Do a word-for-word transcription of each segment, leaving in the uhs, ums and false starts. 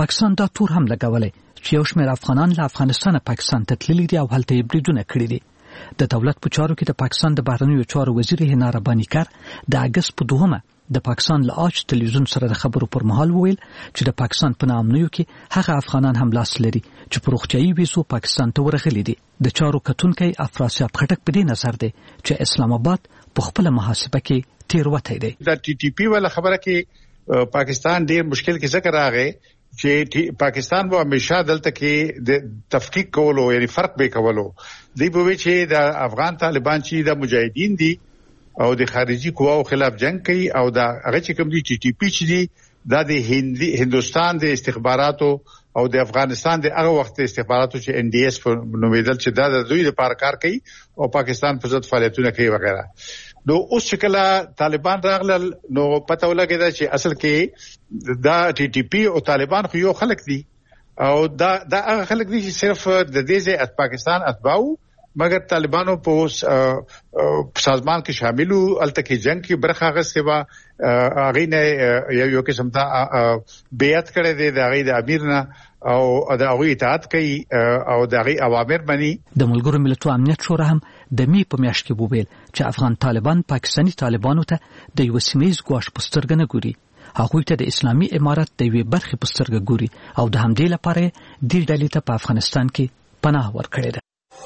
پاکستان دا تور هم لګولې چې یو شمېر افغانان له افغانستانه پاکستان ته تللي دي او هلته یې بریدونه کړي دي. د دولت په چارو کې د پاکستان د بهرنیو چارو وزیر هنا رباني کر د اګست په دوهمه د پاکستان له آج تلویزیون سره د خبرو پر مهال وویل چې د پاکستان په نامنیو کې هغه افغانان هم لاس لري چې په روغتیايي ویزو پاکستان ته ورغلي دي. د چارو کتونکي افراسیاب خټک په دې نظر دی چې اسلام آباد په خپل محاسبه کې تیروتی دی. د ټي ټي پی ولا خبره کې پاکستان ډیر مشکل کې ذکر راغی چې پاکستان به همیشه دلته کې د تفکیک کولو یعنی فرق به کولو دی به چې د افغان طالبان چې د مجاهدین دي او د خارجي قواو خلاف جنگ کوي او دا هغه چې کوم دي ټي ټي پی چې دي دا د هندي هندستان د استخباراتو او د افغانستان د هغه وخت استخباراتو چې ان ډي اس په نومیدل چې دا د دوی لپاره کار کوي او پاکستان په ضد فعالیتونه کوي وغیرہ. نو اوس چې کله طالبان راغلل نو پته ولګیدا چې اصل کې دا ټي ټي پی او طالبان خو یو خلک دي او دا دا هغه خلک دي چې صرف د دې ځای پاکستان اتباو مګر طالبانو په سازمان کې شاملو الته کې جنگ کې برخه غوښتي وا هغه نه یو یو قسم ته بیعت کړی دی د هغه د امیر نه او د هغه اطاعت کوي او د هغه اوامر مني. د ملګرو ملتونو امنیت شورا هم د می په میاشت کې وویل چې افغان طالبان پاکستاني طالبانو ته د یو سیمایي ګواښ په سترګه نه ګوري. هغوی ته د اسلامي امارت د یوې برخې په سترګه ګوري او د همدې لپاره دې ډلې ته په افغانستان کې پناه ورکړې ده.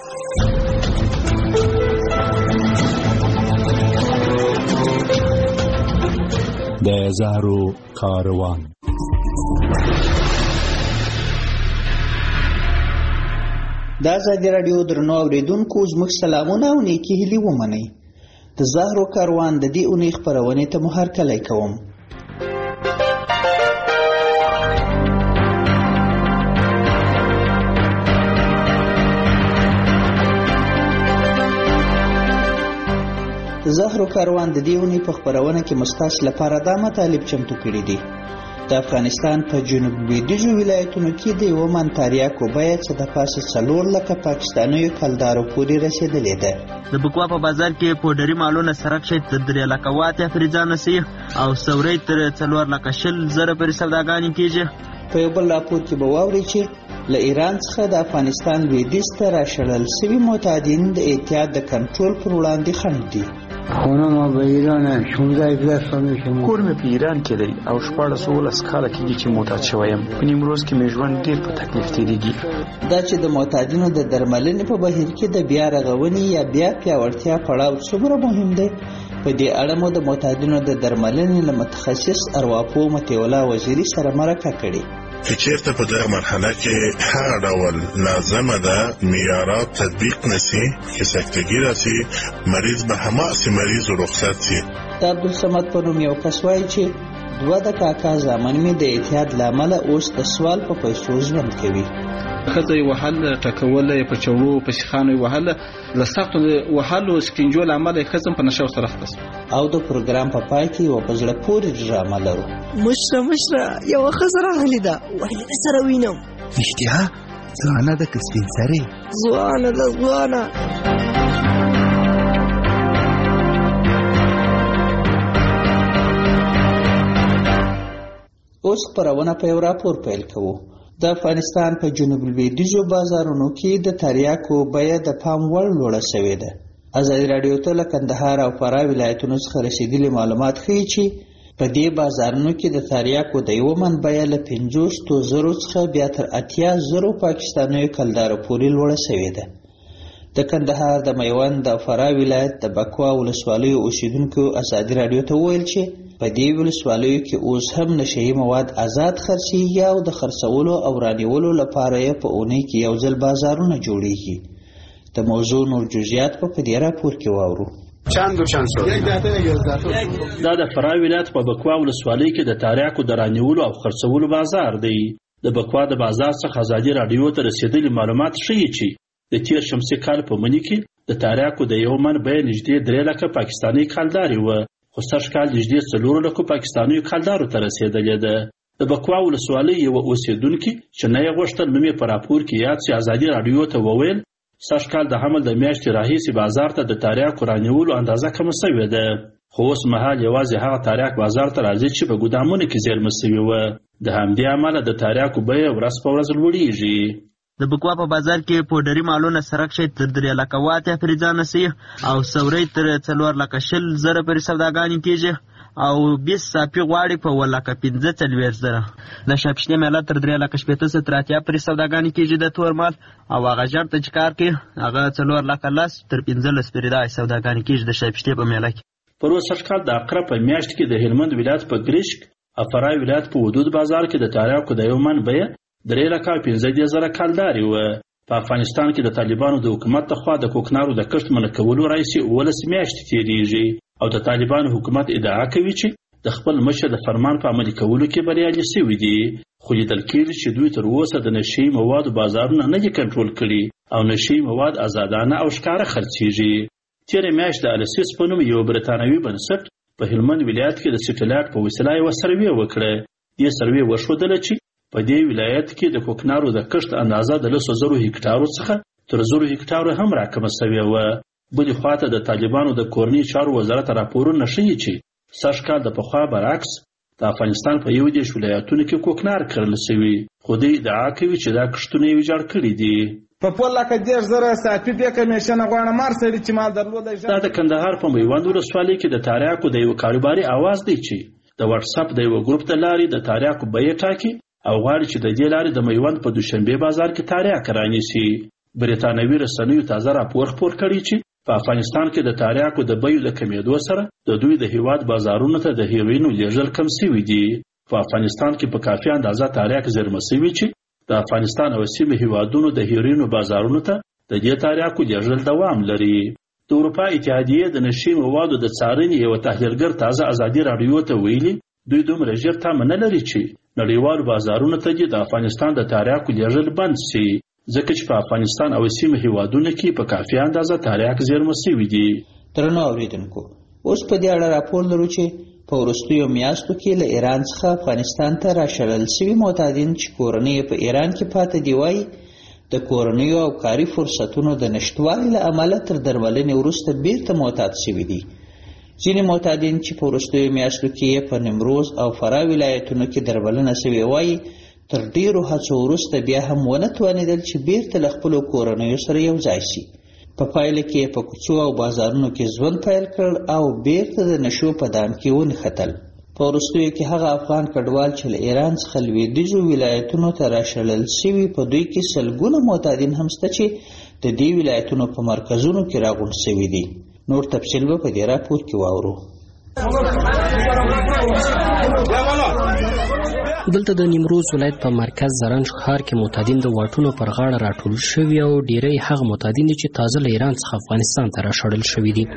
د زهرو کاروان. دا ازادي راډیو درنو اوریدونکو زموږ سلامونه او نیکی هیلې ومنئ. د زهرو کاروان د دې اونۍ خپرونې ته مو هرکلی کوم. زهرو کاروان د دې اونۍ په خپرونه کې مستاس لپاره دا مطالب چمتو کړي دي. د افغانستان په جنوب لویدیځو ولایتونو کې د یو من تریاکو بیه چې د پاسه څلور لکه پاکستانیو کلدارو پورې رسیدلې ده. د بکوا په بازار کې پوډري مالونه سرک شي تر درې لکه واته فریزان سي او سوري تر څلور لکه شل زره پر سوداګانې کېږي. په یو بل راپور کې به واوري چې له ایران څخه د افغانستان لویدیځ ته راشړل سوي معتادین د احتیاط د کنټرول پر وړاندې خنډ دي. خونه ما به ایران شونزده هفده سال میشه. کور مې په ایران کې دی او شپاړس اوولس کاله کېږي چې معتاد شوی یم. په نیمروز کې مې ژوند ډېر په تکلیف تېرېږي. دا چې د معتادینو د درملنې په بهیر کې د بیا رغونې یا بیا پیاوړتیا پړاو څومره مهم دی، په دې اړه مو د معتادینو د درملنې له متخصص ارواپوه مطیع الله وزیري سره مرکه کړې. چې چېرته په دغه مرحله کې هغه ډول لازمه ده معیارات تطبیق نشي چې سکتګي راشي، مریض به هماغسې مریض و رخصت شي. د عبدالصمد په نوم یو کس وایي چې دوه د کاکا زامن مې د اعتیاد له امله اوس د سوال په پیسو ژوند کوي. ښځه یې وهله، ټکوله یې په چوړو په سیخانو یې وهله، له سختو وهلو سکنجو له امله یې ښځه په نشه ورسره اخته شوه. او د پروګرام په پای کې یوه په زړه پورې ډرامه لرو. مشره مشره یوه ښځه راغلې ده، ویل یې سره وینم. رښتیا ځوانه ده که سپین سرې؟ ځوانه ده ځوانه. اوس خپرونه په یو راپور پیل کوو. د افغانستان په جنوب لویدیځو بازارونو کې د تریاکو بیه د پام وړ لوړه شوې ده. ازادي راډیو ته له کندهار او فراه ولایتونو څخه رسیدلي معلومات ښیي چې په دې بازارونو کې د تریاکو د یو من بیه له پنځوسو زرو څخه بیا تر اتیا زرو پاکستانیو کلدارو پورې لوړه شوې ده. د کندهار د میوند او فراه ولایت د بکوا ولسوالیو اوسیدونکو ازادي راډیو ته وویل چې په دې ولسوالیو کې اوس هم نشهیي مواد آزاد خرڅېږي او د خرڅولو او رانیولو لپاره یې په اونۍ کې یو ځل بازارونه جوړېږي. د موضوع نور جزئیات په دې راپور کې واورو. چند و چند سو دا د فراه ولایت په بکوا ولسوالۍ کې د تریاکو د رانیولو او خرڅولو بازار دی. د بکوا د بازار څخه ازادي راډیو ته رسیدلي معلومات ښیي چې د تیر شمسي کال په مني کې د تریاکو د یو من بیه نږدې درې لکه پاکستاني کلدارې وه، خو سږ کال نږدې څلورو لکو پاکستانیو کلدارو ته رسېدلې ده. د بکوا ولسوالۍ یوه اوسېدونکي چې نه یې غوښتل نوم یې په راپور کې یاد شي ازادي راډیو ته وویل سږ کال د حمل د میاشتې راهیسې بازار ته د تریاکو رانیولو اندازه کمه سوې ده، خو اوس مهال یوازې هغه تریاک بازار ته راځي چې په ګودامونو کې زیرمه سوي وه. د همدې امله د تریاکو بیه ورځ په ورځ لوړیږي. د بکوا په بازار کې پوډري مالونه سرک شي تر درې لکه واته فریزان سي او سوري تر څلور لکه شل زره پر سوداګانی کیږي او بیس صافي غواړي په ولکه پنځه څلوېښت زره. د شپشنې میله تر درې لکه شپېته سوه تر اتیا پورې سوداګانې کېږي د تور مال او هغه ژړ ته چې کار کوي هغه څلور لکه لس تر پنځلس پورې دا سوداګانې کېږي د شپشنې په میله کې. په روسر کال د عقرب په میاشت کې د هلمند ولایت په ګریشک او فرای ولایت په حدود بازار کې د تریاکو د یو من بیه درې لکه پنځه دېرش زره کلدارې وه. په افغانستان کې د طالبانو د حکومت لخوا د کوکنارو د کښت منع کولو راهیسې اوولس میاشتې تېرېږي او د طالبانو حکومت ادعا کوي چې د خپل مشر د فرمان په عملي کولو کې بریالي شوي دي، خو لیدل کېږي چې دوی تر اوسه د نشهیي موادو بازارونه نه دي کنټرول کړي او نشهیي مواد ازادانه او ښکاره خرڅېږي. تېره میاشت د السیس په نوم یو برتانوي بنسټ په هلمند ولایت کې د سټلایټ په وسیله یوه سروې وکړه. دې سروې وښودله چې په دې ولایت کې د کوکنارو د کښت اندازه د لسو زرو هکټارو څخه تر زرو هکټارو هم راکمه سوې وه. بلې خواته د طالبانو د کورني چارو وزارت راپورونه ښیي چې سږ کال د پخوا برعکس د افغانستان په یو دېرش ولایتونو کې کوکنار کرل سوي، خو دوی ادعا کوي چې دا کښتونه یې ویجاړ کړي دي. په پول لکه دېرش زره صافي دې کمیشن غواړم مار سړي چې مال درلودی. دا د کندهار په میوند ولسوالۍ کې د تریاکو د یو کاروباري اواز دی چې د واتساپ د یو ګروپ له لارې د تریاکو بیې ټاکي او غواړي چې د دې لارې د میوند په دوشنبې بازار کې تریاک رانیسي. بریتانوي رسنیو تازه راپور خپور کړی چې په افغانستان کې د تریاکو د بیو د کمیدو سره د دوی د هیواد بازارونو ته د هیروینو لیږل کم سوي دي. په افغانستان کې په کافي اندازه تریاک زیرمه سوي چې د افغانستان او سیمې هیوادونو د هیروینو بازارونو ته د دې تریاکو لیږل دوام لري. د اروپا اتحادیې د نشهیي موادو د څارنې یوه تحلیلګر تازه ازادي راډیو ته ویلي دوی دومره ژر تمه نه لري چې نړیوالو بازارونو ته دې د افغانستان د تریاکو لیږل بند سي، ځکه چې په افغانستان او سیمه هیوادونو کې په کافي اندازه تریاک زیرمه سوي دي. درنو اورېدونکو، اوس په دې اړه راپور لرو چې په وروستیو میاشتو کې له ایران څخه افغانستان ته راشړل سوي معتادین چې کورنۍ په ایران کې پاتې دي وایي د کورنیو او کاري فرصتونو د نشتوالي له امله تر درملنې وروسته بیرته معتاد سوي دي. ځینې معتادین چې په وروستیو میاشتو کې په نیمروز او فراه ولایتونو کې درملنه سوي وایي تر ډیرو هڅو وروسته بیا هم ونه توانېدل چې بیرته له خپلو کورنیو سره یو ځای شي. په پایله کې په کوڅو او بازارونو کې ژوند پیل کړ او بیرته د نشو په دام کې ونښتل. په وروستیو کې هغه افغان کډوال چې له ایران څخه لویدیځو ولایتونو ته راشړل سوي په دوی کې سلګونه معتادین هم شته چې د دې ولایتونو په مرکزونو کې راغونډ سوي دي. نور تفصیل به په دې راپور کې واورو. دلته د نیمروز ولایت په مرکز زرنج ښار کې معتادین د واټونو پر غاړه راټول شوي او ډیری هغه معتادین دي چې تازه له ایران څخه افغانستان ته راشړل شوي دي.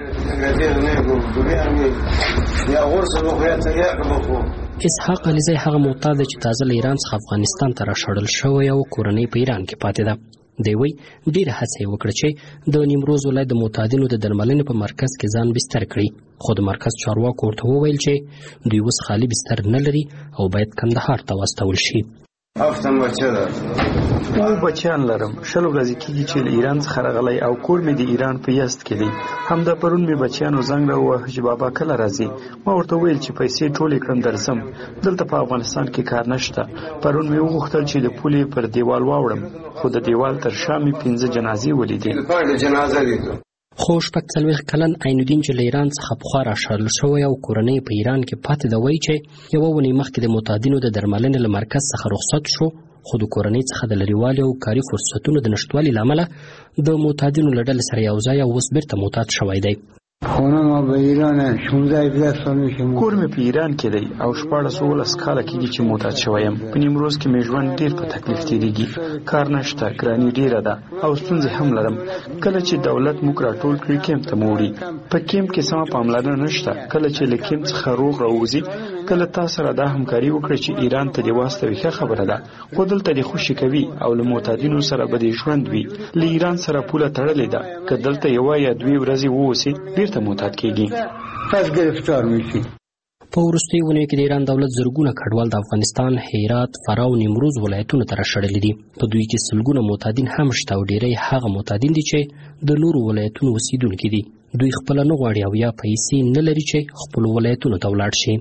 اسحاق علیزی هغه معتاد چې تازه له ایران څخه افغانستان ته راشړل شوی او کورنۍ په ایران کې پاتې ده. دی وایي ډېره هڅه یې وکړه چې د نیمروز ولایت د معتادینو د درملنې په مرکز کې ځان بستر کړي، خو د مرکز چارواکو ورته وویل چې دوی اوس خالي بستر نه لري او باید کندهار ته واستول شي. هفتم بچه ده. او بچیان لرم. شل ورځې کېږي چې له ایران څخه راغلی او کور مې د ایران په یزد کې دی. همدا پرون مې بچیانو زنګ راووهه چې بابا کله راځي. ما ورته وویل چې پیسې ټولې کړم درځم. دلته په افغانستان کې کار نشته. پرون مې وغوښتل چې د پولې پر دیوال واوړم، خو د دیوال تر شا مې پنځه جنازې ولیدې. خو شپږ څلوېښت کلن عین الدین چې له ایران څخه پخوا راشړل شوی او کورنۍ په ایران کې پاتې ده وایي چې یوه اونۍ مخکې د معتادینو د درملنې له مرکز څخه رخصت شو، خو د کورنۍ څخه د لرېوالي او کاري فرصتونو د نشتوالي له امله د معتادینو له ډلې سره یو ځای او اوس بیرته معتاد شوی دی. خونه ما به ایران شانزده هفده سال میشه. کور مې په ایران کې دی او شپاړس اوولس کاله کېږي چې معتاد شوی یم. په نیمروز کې مې ژوند ډېر په تکلیف تېرېږي. کار نشته، ګراني ډېره ده او ستونزې هم لرم. کله چې دولت موږ راټول کړي کیمپ ته مو وړي. په کیمپ کې سمه پاملرنه نشته. کله چې له کیمپ څخه روغ راوځي کله تا سره دا همکاري وکړي چې ایران ته دې واستوي ښه خبره ده، خو دلته دې خوشي کوي او له معتادینو سره به دې ژوند وي. له ایران سره پوله تړلې ده، که دلته یوه یا دوې ورځې واوسي بیرته معتاد کېږي. پس ګرفتار میشي. په وروستیو اونیو کې د ایران دولت زرګونه کډوال د افغانستان، هرات، فراه او نیمروز ولایتونو ته راشړلي دي. په دوی کې سلګونه معتادین هم شته او ډیری هغه معتادین دي چې د نورو ولایتونو اوسیدونکي دي. دوی خپله نه غواړي او یا پیسې نه لري چې خپلو ولایتونو ته ولاړ شي.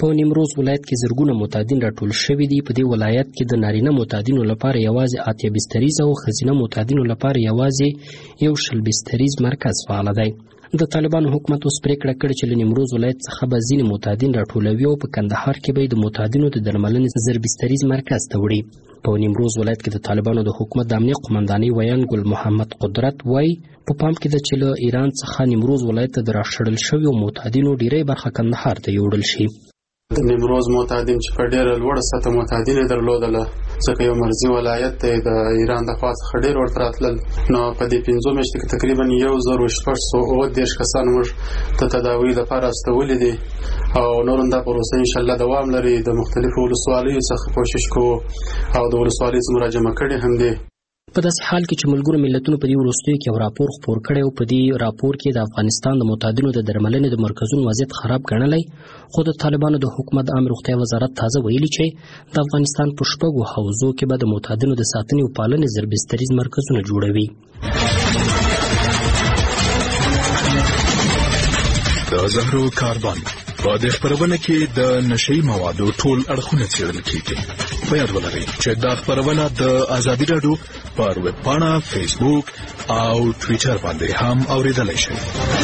په نیمروز ولایت کې زرګونه معتادین راټول شوي دي. په دې ولایت کې د نارینه معتادینو لپاره یوازې اتیا بستریز او ښځینه معتادینو لپاره یوازې یو شل بستریز مرکز فعال دی. د طالبانو حکومت اوس پریکړه کړې چې له نیمروز ولایت څخه به ځینې معتادین راټولوي او په کندهار کې به د معتادینو د درملنې زر بستریز مرکز ته وړي. په نیمروز ولایت کې د طالبانو د حکومت د امنیه قومندانۍ ویان ګل محمد قدرت وایي په پام کې ده چې له ایران څخه نیمروز ولایت ته د راشړل شویو معتادینو ډیری برخه کندهار ته یوړل شي. د نیمروز معتادین چې په ډېره لوړه سطحه معتادین یې درلودله، ځکه یو مرزي ولایت دی، د ایران د خوا څخه ډېر ورته راتلل. نو په دې پنځو میاشتو کې تقریبا یو زر شپږ سوه اووه دېرش کسان موږ د تداوۍ لپاره استولي دي او نور هم دا پروسه انشاءالله دوام لري. د مختلفو ولسوالیو څخه کوشش کوو او د ولسوالیو څخه مراجمه کړې هم دي. په داسې حال کې چې ملګرو ملتونو په دې وروستیو کې یو راپور خپور کړی او په دې راپور کې د افغانستان د معتادینو د درملنې د مرکزونو وضعیت خراب ګڼلی، خو د طالبانو د حکومت د عامه روغتیا وزارت تازه ویلي چې د افغانستان په شپږو حوزو کې به د معتادینو د ساتنې او پالنې زر بستریز مرکزونه جوړوي. د زهرو کاربن په دې خپرونه کې د نشي موادو ټول اړخونه څېړل کیږي. په یاد ولرئ چې دا خپرونه د ازادي راډیو پر ویب پاڼه، فیسبوک او ټویټر باندې هم اوریدلای شئ.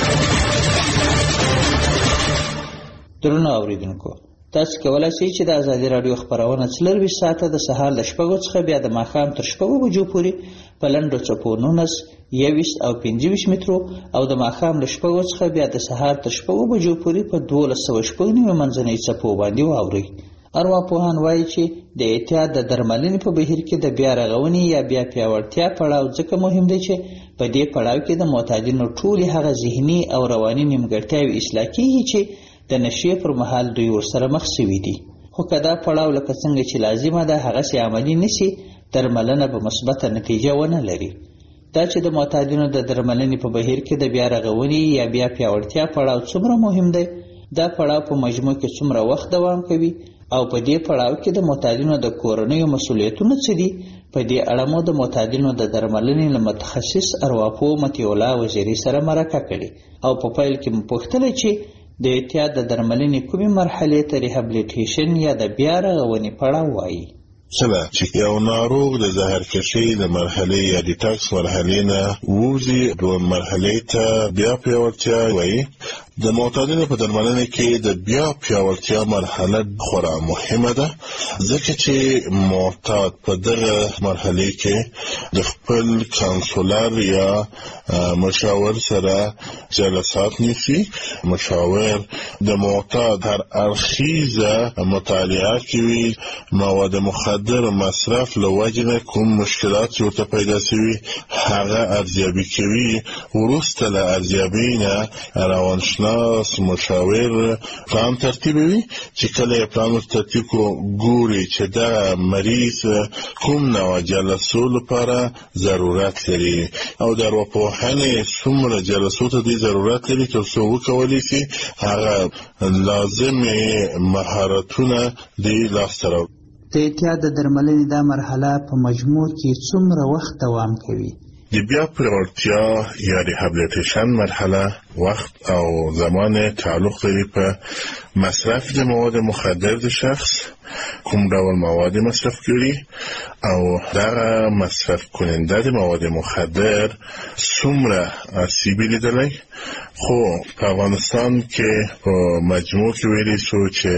درنو اوریدونکو، تاسو کولای شئ چې د ازادي راډیو خپرونه څلرویشت ساعته د سهار له شپږو څخه بیا د ماښام تر شپږو بجو پورې په لنډو څپو نولس، یوویشت او پنځه ویشت مترو او د ماښام له شپږو څخه بیا د سهار تر شپږو بجو پورې په دولس سوه شپږ نوي منځنۍ څپو باندې واورئ. ارواپوهان وایي چې د اعتیاد د درملنې په بهیر کې د بیا رغونې یا بیا پیاوړتیا پړاو ځکه مهم دی چې په دې پړاو کې د معتادینو ټولې هغه ذهني او رواني نیمګړتیاوې اصلاح کیږي چې د نشې پر مهال دوی ورسره مخ شوي دي. خو که دا پړاو لکه څنګه چې لازمه ده هغسې عملي نشي، درملنه به مثبته نتیجه ونه لري. دا چې د معتادینو د درملنې په بهیر کې د بیا رغونې یا بیا پیاوړتیا پړاو څومره مهم دی، دا پړاو په مجموع کې څومره وخت دوام کوي او په دې پړاو کې د معتادینو د کورنیو مسؤلیتونه څه دي، په دې اړه مو د معتادینو د درملنې له متخصص ارواپوه مطیع الله وزیري سره مرکه کړې او په پیل کې مو پوښتله چې د اعتیاد د درملنې کومې مرحلې ته ریهابلیټیشن یا د بیا رغونې پړاو وایي. سره چې یو ناروغ د زهرکشۍ د مرحلې یا ډیټاکس مرحلې نه ووځي دوه مرحلې ته بیا پیاوړتیا وایي. د معتادینو په درملنه کې د بیا پیاوړتیا مرحله خورا مهمه ده، ځکه چې معتاد په دغه مرحله کې د خپل کانسولر یا مشاور سره جلسات نیسي. مشاور د معتاد هر اړخیزه مطالعه کوي، مواد مخدر مصرف له وجې نه کوم مشکلات ورته پیدا شوي هغه ارزیابي کوي. وروسته له ارزیابۍ نه روانشناس مشاور پلان ترتیبوي چې کله یې پلان ترتیب کو ګوري چې دا مریض کوم نوع جلسو لپاره ضرورت لري او د ارواپوهنې څومره جلسو ته دی ضرورت لري تر څو وکولی شي هغه لازم مهارتونه دی لاسته راوړي. د اعتیاد د درملنې دا مرحله په مجموع کې څومره وخت دوام کوي؟ د بیا پیاوړتیا یا ریهابلیټیشن مرحله وخت او زمان تعلق لري په مصرف د مواد مخدر د شخص، کوم ډول مواد مصرف کړي او دغه مصرف کننده د مواد مخدر څومره آسیبي لیدلی. خو په افغانستان کې په مجموع کې ویلی شو چې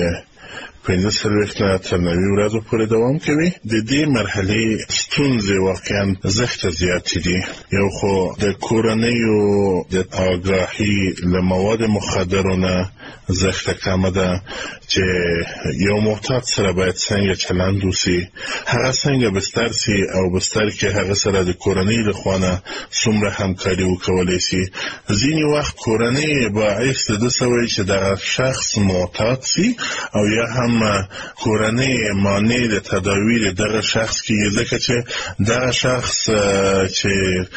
پنځه څلوېښت نه تر نوي ورځو پورې دوام کوي. د دې مرحلې ستونزې واقعا زښته زیاتې دي. یو خو د کورنیو د آګاهي له مواد مخدرو نه زښته کمه ده چې یو معتاد سره باید څنګه چلند وسي، هغه څنګه بستر سي او بستر کې هغه سره د کورنۍ له خوا نه څومره همکاري وکولی سي. ځینې وخت کورنۍ باعث د ده څه وایي چې دغه شخص معتاد سي او یا هم هم کورنۍ مانع د تداوی دغه شخص کې ځکه چې دغه شخص چې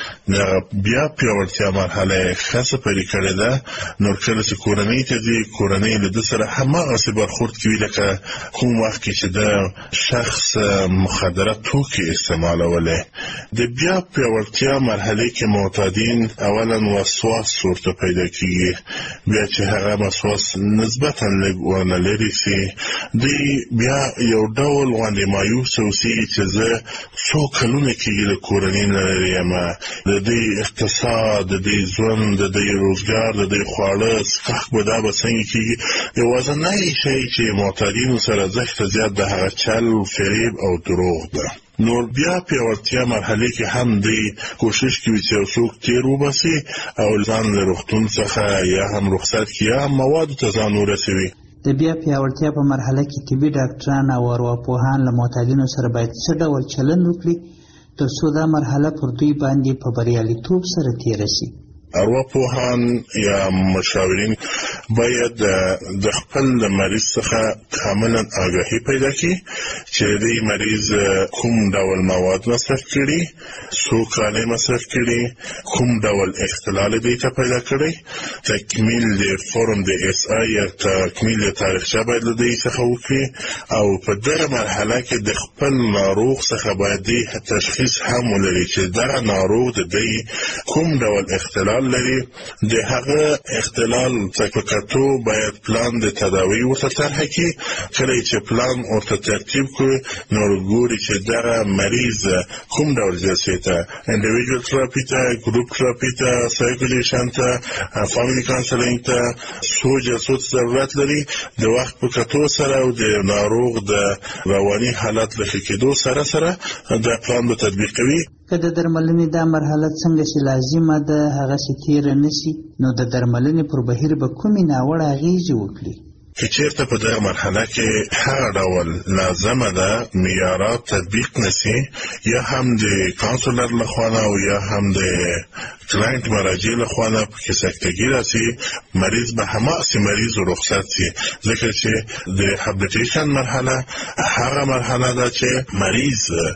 بیا پیاوړتیا مرحله خاصه پرې کړې ده نو کله چې کورنۍ ته دي کورنۍ له د سره هماغسې برخورد کوي لکه کوم وخت کې چې د شخص مخدره توکي استعمالولی. د بیا پیاوړتیا مرحله کې معتادین اولا وسواس ورته پیدا کیږي، بیا چې هغه وسواس نسبتا لږ ورنه لرې سي دوی بیا یو ډول غوندې مایوس اوسي چې زه څو کلونه کېږي له کورنۍ نه لرې یم، د دوی اقتصاد، د دوی ژوند، د دوی روزګار، د دوی خواړه څښاک به دا به څنګه کېږي. یوازینی شی چې معتادینو سره زښته زیات د هغه چل، فریب او دروغ ده. نور بیا پیاوړتیا مرحله کې هم دوی کوشش کوي چې یو څوک تیر وباسي او ځان له روغتون څخه یا هم رخصت کړي یا هم موادو ته ځان ورسوي. د بیا پیاوړتیا په مرحله کې طبي ډاکټران او ارواپوهان له معتادینو سره باید څه ډول چلند وکړي تر څو دا مرحله پر دوی باندې په بریالیتوب سره تېره شي. ارواپوهان یا مشاورین باید د خپل مریض څخه کاملا آگاهی پیدا کړي چې د مریض کوم ډول مواد مصرف کړي، څو کاله مصرف کړي، کوم ډول اختلال دی ته پیدا کړي، تکمیل د فورم د اس آی یا تکمیل د تاریخچه باید له دوی څخه وکړي او په دغه مرحله کې د خپل ناروغ څخه باید دی تشخیص هم ولري چې دغه ناروغ د دوی کوم ډول اختلال لري. د هغه اختلال تکلیفتو باید پلان د تداوی ورته طرح کړي. کله چې پلان ورته ترتیب کړي نو ګوري چې دغه مریض کوم ډول جلسې ته، انډیویډوال تراپي ته، ګروپ تراپي ته، سایکولیشن ته، فامیلی کانسلینګ ته څو جلسو ضرورت لري. د وخت په کتو سره او د ناروغ د رواني حالت له ښه کېدو سره سره دا پلان به تطبیق کوي. که د درملنې دا مرحله څنګه چې لازمه ده هغسې تېره نه شي نو د درملنې پر بهیر به کومې ناوړه اغېزې وکړي. که چېرته په دغه مرحله کې هغه ډول لازمه ده معیارات تطبیق نشي یا هم د کانسلر لخوا او یا هم د کلاینټ مراجع لخوا نه پکې سکتګي راسي، مریض به هماغسې مریض و رخصت سي. ځکه چې د هابلیټیشن مرحله هغه مرحله ده چې مریض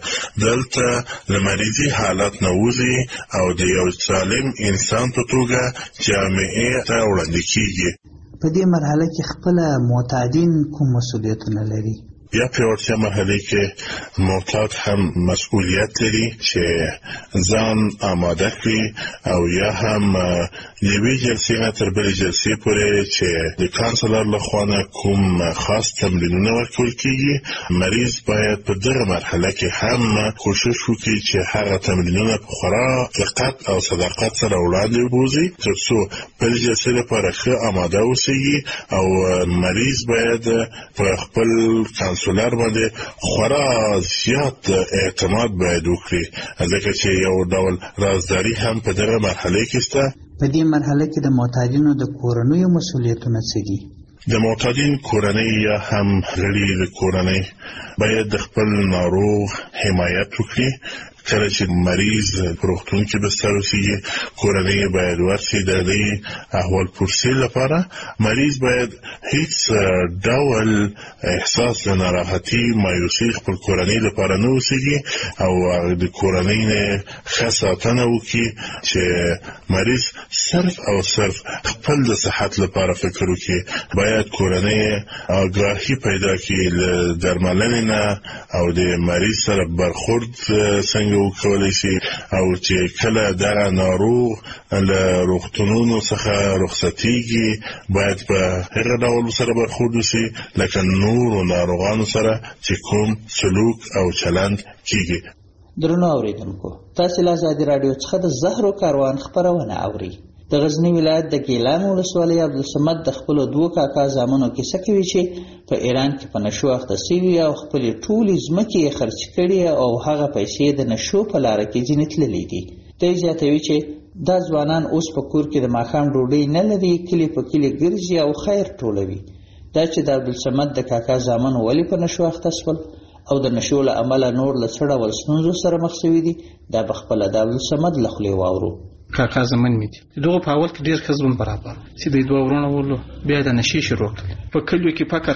دلته له مریضي حالت نه وځي او د یو سالم انسان په توګه جامعې ته وړاندې کیږي. په دې مرحله کې خپل معتادین کوم مسؤلیتونه لري؟ بیا پیاوړتیا مرحله کې معتاد هم مسئولیت لري چې ځان آماده کړي او یا هم یوې جلسې نه تر بلې جلسې پورې چې د کانسلر لخوا نه کوم خاص تمرینونه ورکول کېږي، مریض باید په دغه مرحله کې هم کوشش وکړي چې هغه تمرینونه په خورا دقت او صداقت سره وړاندې وبوځي تر څو بلې جلسې لپاره ښه آماده اوسېږي او مریض باید په خپل کانسلر باندې خورا زیات اعتماد باید وکړي ځکه چې یو ډول رازداري هم په دغه مرحله کې شته. په دې مرحله کې د معتادینو د کورنیو مسؤلیتونه څه دي؟ د معتادین کورنۍ یا هم غړي د کورنۍ باید د خپل ناروغ حمایت وکړي. کله چې مریض په روغتون کې بستر اوسېږي کورنۍ باید ورسي د دې احوال پرسۍ لپاره. مریض باید هیڅ ډول احساس د ناراحتي مایوسي خپل کورنۍ لپاره نه اوسېږي او د کورنۍ نه ښه ساتنه وکړي چې مریض صرف او صرف خپل د صحت لپاره فکر وکړي. باید کورنۍ آگاهي پیدا کړي له درملنې نه او د مریض سره برخورد څنګه وکولای شي او چې کله دغه ناروغ له روغتونونو څخه رخصتېږي باید په هغه ډول سره برخورد وشي لکه نورو ناروغانو سره چې کوم سلوک او چلند کیږي. درنو اوریدونکو، تاسو له ازادي راډیو څخه د زهرو کاروان خبرونه اورئ. د غزنی ولایت د ګیلان ولسوالۍ عبدالصمد د خپلو دوو کاکا زامنو کیسه کوي چې په ایران کې په نشو اخته سوي او خپلې ټولې ځمکې یې خرڅ کړي او هغه پیسې د نشو په لاره کې ځینې تللې دي. دی زیاتوي چې دا ځوانان اوس په کور کې د ماښام ډوډۍ نه لري، کلي په کلي ګرځي او خیر ټولوي. دا چې د عبدالصمد د کاکا زامن ولې په نشو اخته سول او د نشو له امله نور له څه ډول ستونزو سره مخ شوي دي، دا به خپله د عبدالصمد له خولې واورو. کاکا زمن مې دي دغه په اول کې ډېر ښه ژوند برابر چې د دوه ورونه ولو بیا د نشې شروع کړل. په کلیو کې فکر کا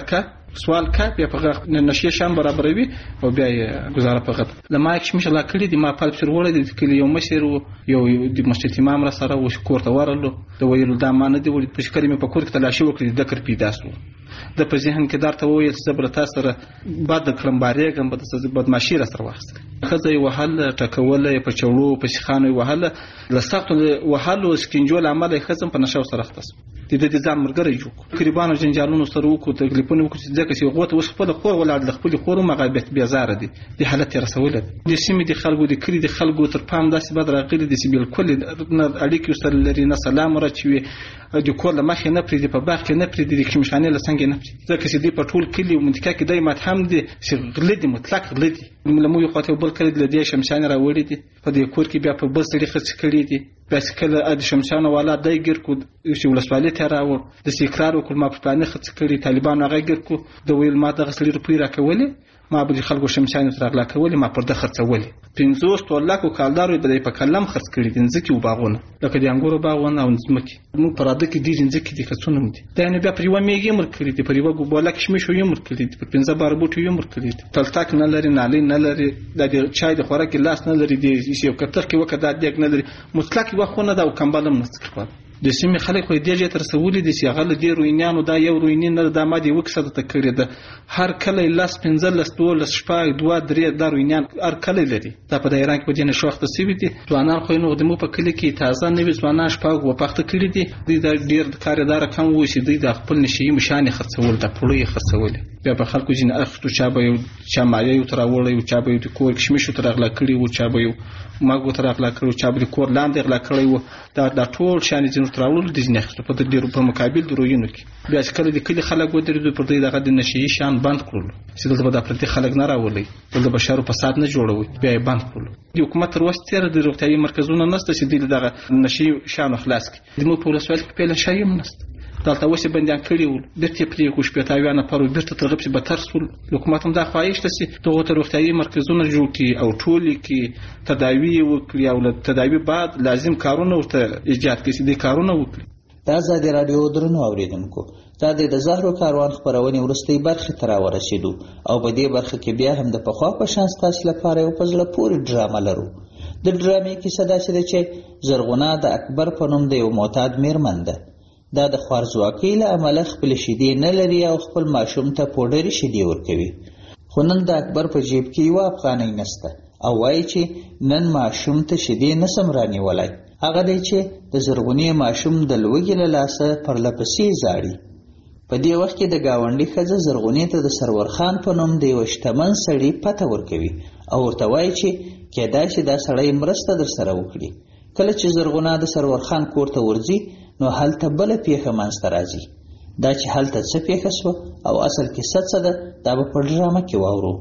سوال کاپ یا په نشي شان برابروي او بیا یې گزاره په غد لما کې مشه لا کړی دی ما په سر وړی دی کلی یو مشر یو د مسجد امام را سره و کوړه ورلو د ویلو د امانه دی ول په شکل مې په کور کې تلاشي وکړي د کر پیدا سو د په ذهن کې درته وویل چې زبر تاسو سره بعد کړم باریګم په تاسو بدمعشي را سره واخست خزه وهل ټکول په چوړو په شخانه وهل لسخت وهل سکینجول عمل خزم په نشو سره ختص د دې ځان مرګري جوړ قریبانو جنجالونو سره وکړو تکلیفونه وکړو ځکه چې غوته وس خپل خور ولاد د خپل خور مغابت بیا زار دي د حالت رسول دي سیمې د خلکو د کړي د خلکو تر پام داسې بد راغلي دي چې بالکل اړیکې سره لري نه سلام راچوي د کور له مخې نه پرې په باغ کې نه پرې د کمشانې له څنګه نه پرې ځکه چې دی په ټول کلی او منطقه کې دای متهم دي چې غلدي مطلق غلدي ملمو یو خاطر بل کړي د دې شمشان راوړي دي په دې کور کې بیا په بل سړي خرڅ کړي دي بس کله د شمشان والا دای ګر کو چې ولسوالۍ ته راوړ د سیکرار او کلمه په پلان خرڅ کړي طالبان هغه ګر کو د ویل ما دغه سړي روپی راکولې ما به خلکو شمشان تر اغلا کولې ما پر د خرڅولې پنځوس ټولکو کالدارو به په کلم خرڅ کړي دي ځکه وباغونه لکه د انګورو باغونه او ځمکې نو پر اده کې دي ځکه دي خرڅونه دي دا نه بیا پر یو میګي مر کړی دي پر یو ګوباله کې شمه شو یو مر کړی دي پر پنځه بار بوټي یو مر کړی دي تلتاک نه لري نالي نه لري د چای د خوراک لاس نه لري دي یو کتر کې وکړه د دې نه لري مطلق وخونه دا او کمبالم نه د سیمې خلک خو دې ځای تر سوولې دي چې هغه د روینانو دا یو روینین نه د مادي وکسه ته کړی ده هر کله لاس پنځل لاس ټول شپه دوه درې د روینان هر کله لري دا په ایران کې په دې نه شوخته سوي دي ځوانان خو نو د مو په کلی کې تازه نوي ځوانان شپه و پخته کړی دي د ډیر کاردار کم و چې د خپل نشي مشان خرڅول د پړوي خرڅول بیا په خلکو جن اخته چا به یو چا مالي یو تر وړي او چا به یو کور کې شمشو تر اغلا کړی او چا به یو ماګو تر اغلا کړو چا به کور لاندې اغلا کړی و دا د ټول شان جن تر وړل د نه په د ډیرو په مقابل دروینو کې بیا چې کله د کلی خلک ودرېدو پر دې دغه د نشي شان بند کړل چې دلته د پرتی خلک نه راولي د بشرو فساد نه جوړوي بیا بند کړل د حکومت تر وسته تر د روغتيایي مرکزونو نسته چې دغه نشي شان خلاص کړي د مو په لسوال کې په لشایم نسته دلته وسه بنديان کړي ول بیرته پرې کو شپه تاوانه پرو بیرته ترغب چې بتر سول حکومت هم دا خواهش تسي دغه تر روغتيایي مرکزونه جوړ کړي او ټول کې تداوی وکړي او تداوی بعد لازم کارونه ورته ایجاد کړي دي کارونه وکړي دا ازادي رادیو درنو اوریدونکو دا د زهرو کاروان خبرونه ورستي برخه تر ورسېدو او په دې برخه کې بیا هم د پخوا په شان تاسو لپاره یو پزله پوری ډرامه لرو د ډرامې کې صدا شته چې زرغونه د اکبر په نوم د یو معتاد میرمن ده دا د خوارزواکۍ له امله خپل شیدې نه لري او خپل ماشوم ته پوډري شیدې ورکوي خو نن د اکبر په جیب کې یو افغانۍ نسته او وایي چې نن ماشوم ته شیدې نسم رانیولای هغه دی چې د زرغونې ماشوم د لوږې له لاسه پرلپسې زاړي په دې وخت کې د گاونډي ښځه زرغونې ته د سرور خان په نوم د یو شتمن سړي پته ورکوي او ورته وایي چې کېدای شي دا سړی مرسته در سره وکړي کله چې زرغونه د سرور خان کور ته ورځي نو هلته بل پیښه منځته راځي دا چې هلته څه پیښه شوه او اصل کیسه څه ده دا به په ډرامه کې واورو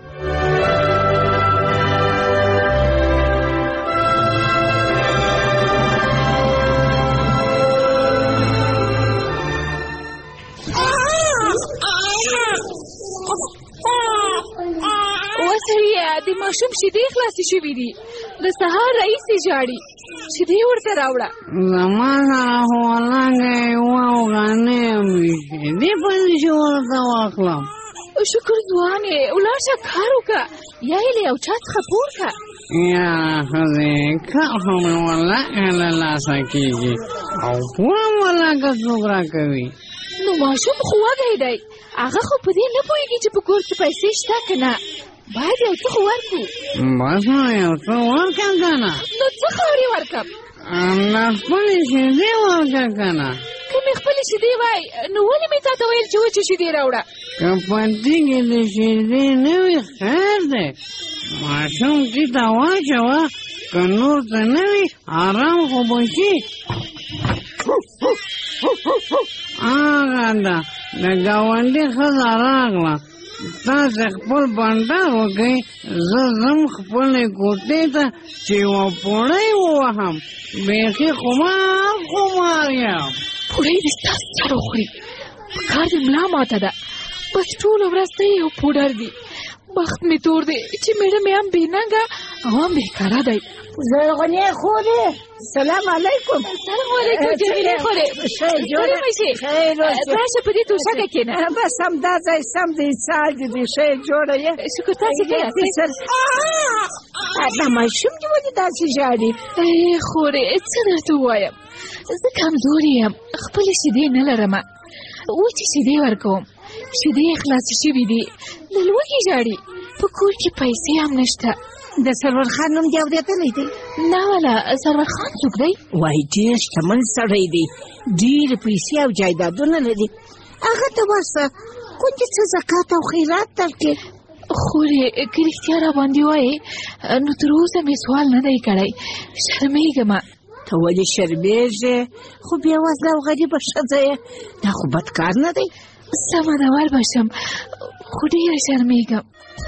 وسړیه د ماشوم شیدې خلاصې شوي دي د سهار راهیسې ژاړي شیدې ورته راوړه زما سره خو ولانګې یوه اوغانۍ مې شیدې پاتې شي ورته واخلم شکر ځوانې ولاړ شه کار وکړه یا یې له یو چا څخه پور کړه یاره ښځې کار خو مې ولانګې له لاسه کېږي او پور هم ولانګه څوک راکوي نو ماشوم خو وږی دی هغه خو په دې نه پوهېږي چې په کور کې پیسې شته که نه باید یو څه خو ورکړو بس نو یو څه ورکړم که نه نو څه خاورې ورکړم نه خپلې شیدې ورکړه که نه که مې خپلې شیدې وای نو ولې مې تا ته ویل چې وچې شیدې راوړه که په دې کې د شیدې نه وي خیر دی ماشوم کې ته واچوه که نور څه نه وي ارام خو به شي هغه ده د ګاونډي ښځه راغله تاسې خپل بانډار وکئ زه ځم خپلې کوټې ته چې یوه پوړۍ ووهم بیخي خمار خمار یم پوړۍ دې ستاسو سر وخوري په کار دې ملا ماته ده بس ټوله ورځ ته یو پوډر دی بخت مې تور دی چې میړه مې هم بېننګه او هم بېکاره دی زرغونې خورې سلام علیکم. سلام علیکم جمیله خورې. جوړه مشي. خیر اوسه. راشه په دې توشکه کېنه. بس هم دا ځای سم دی سال دې ښه جوړه یې. شکر تاسو ښه یاست. دا ماشوم چې ولې داسې ژاړي؟ خورې څه درته ووایم، زه کمزورې یم، خپلې شیدې نه لرم، وچې شیدې ورکوم، شیدې یې خلاصې شوي دي، له لوږې ژاړي، په کور کې پیسې هم نشته. د سرور خان نوم دې اورېدلی دی؟ نه والا، سرور خان څوک دی؟ وایي ډېر شتمن سړی دی، ډېرې پیسې او جایدادونه لري. هغه ته ورسه کوچې څه زکات او خیرات درکړي. خورې که رښتیا را باندې وایې نو تر اوسه مې سوال نه دی کړی، شرمېږم. ته ولې شرمېږې؟ خو بېوزله او غریبه ښځه یې، دا خو بد کار نه دی. سمه ده وربشم، خو ډېره شرمېږم.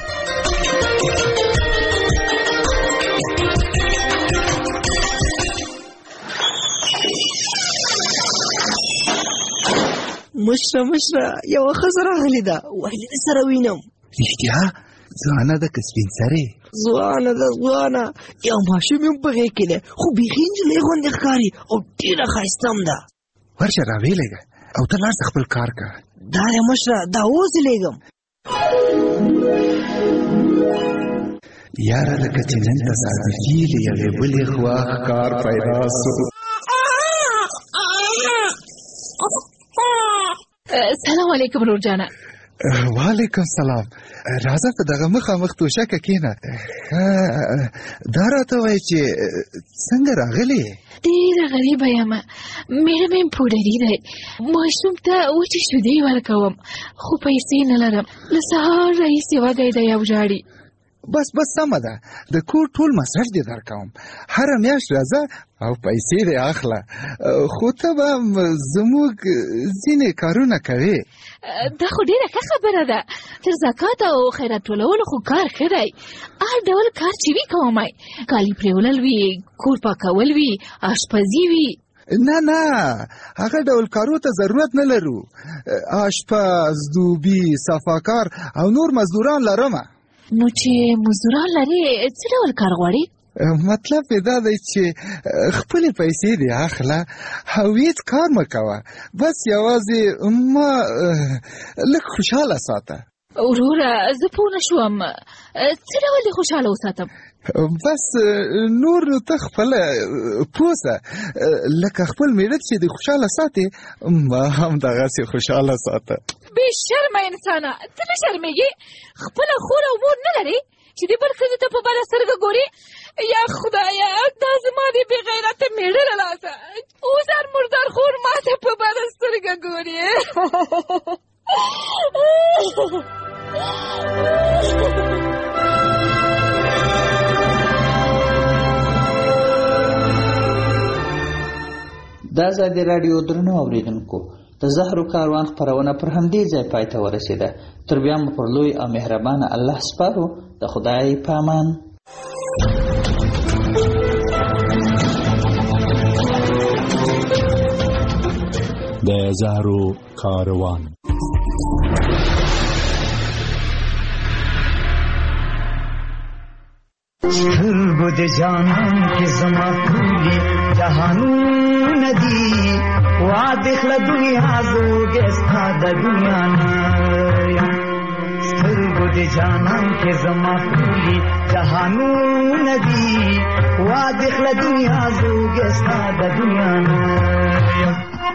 مشره مشره یوه ښځه راغلې ده، ویلې دې سره وینم. رښتیا؟ ځوانه ده که سپین سرې؟ ځوانه ده ځوانه، یو ماشوم یې په غېږ کې دی، خو بیخي نجلۍ غوندې ښکاري او ډېره ښایسته هم ده. ورشه راویلېږه او ته لاړ شه خپل کار کوه. دا دی مشره، دا اوس یې لېږم. یاره لکه چې نن تصادفي له یوې بلې خوا ښکار پیدا سو. سلام علیکم رور جانه. وعلیکم سلام. راځه په دغه مخامخ توشکه کېنه. دا راته وایي چې څنګه راغلې؟ ډېره غریبه یم، میړه مې پوډري دی، ماشوم ته وچې شیدې ورکوم، خو پیسې نه لرم، له سهار راهیسې وږی دی او ژاړي. بس بس سمه ده، د کور ټول مصرف دې درکوم، هره میاشت راځه او پیسې دې اخله، خو ته به زموږ ځینې کارونه کوې. دا خو ډېره ښه خبره ده، تر زکات او خیرات ټولولو خو کار ښه دی، هر ډول کار چې وي کومای، کالي پرېولل وي، کور پاکول وي، اشپزي وي. نه نه، هغه ډول کارو ته ضرورت نه لرو، اشپز، دوبي، صفاکار او نور مزدوران لرمه. نو چې مزدوران لرې څه ډول کار غواړي؟ مطلب یې دا دی چې خپلې پیسې دې اخله او هېڅ کار مه کوه، بس یوازې ما لږ خوشحاله ساته. وروره زه پوه نه شوم، څه ډول دې خوشحاله وساتم؟ بس نور نو ته خپله پوه سه، لکه خپل میړه چې دې خوشحاله ساتې ما هم دغسې خوشحاله ساته. بې شرمه انسانه، ته نه شرمېږې؟ خپله خور او مور نه لرې چې د بل ښځې ته په بده سترګه ګورې؟ یا خدایه، دا زما د بې غیرته میړه له لاسه اوس هر مردار خور ما ته په بده سترګه ګورې. دا ازادي راډیو درنو اوریدونکو، د زهرو کاروان خپرونه پر همدې ځای پای ته ورسېده. تر بیا مو پر لوی او مهربانه الله سپارو. د خدای په امان. د زهرو کاروان. سترګو د جانان کې زما ټولې جهانونه دي، وادخله دنیا زوږې ستا د دنیا نه یم. سترګو د جانان کې زما ټولې جهانونه دي، وادخله دنیا زوږې ستا د دنیا نه یم.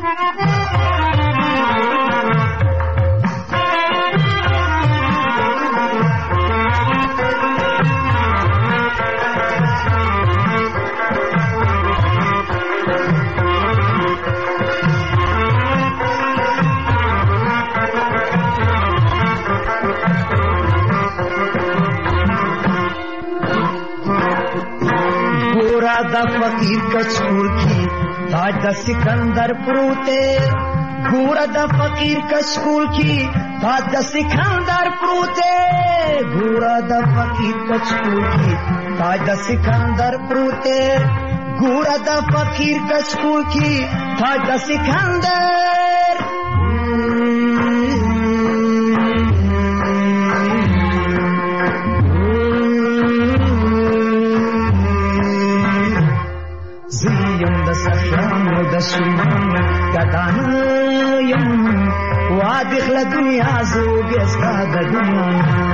دا فقیر کچکول کی تاج دا سکندر پروتے، گورا دا فقیر کچکول کی تاج دا سکندر پروتے، گورا دا فقیر کچکول کی تاج دا سکندر پروتے، گورا دا فقیر کچکول کی تاج دا سکندر. See ګدان یم وادخله دنیا زوګې ستا د دنیا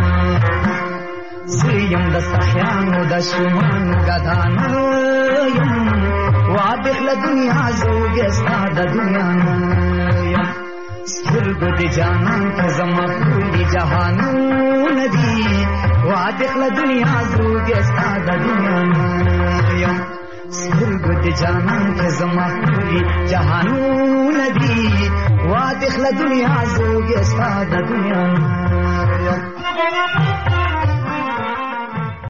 زه یم د سخیانو د شومانو ګدان یم وادخله دنیا زوګې ستا د دنیا یم سترګو د جانان ته زما ټولې جهانونه دي وادخله دنیا زوګې ستا د دنیا یم سترګو د جانان ته زما ټولې جهانونه دي وادخله دنیا زوګې ستا د دنیا یم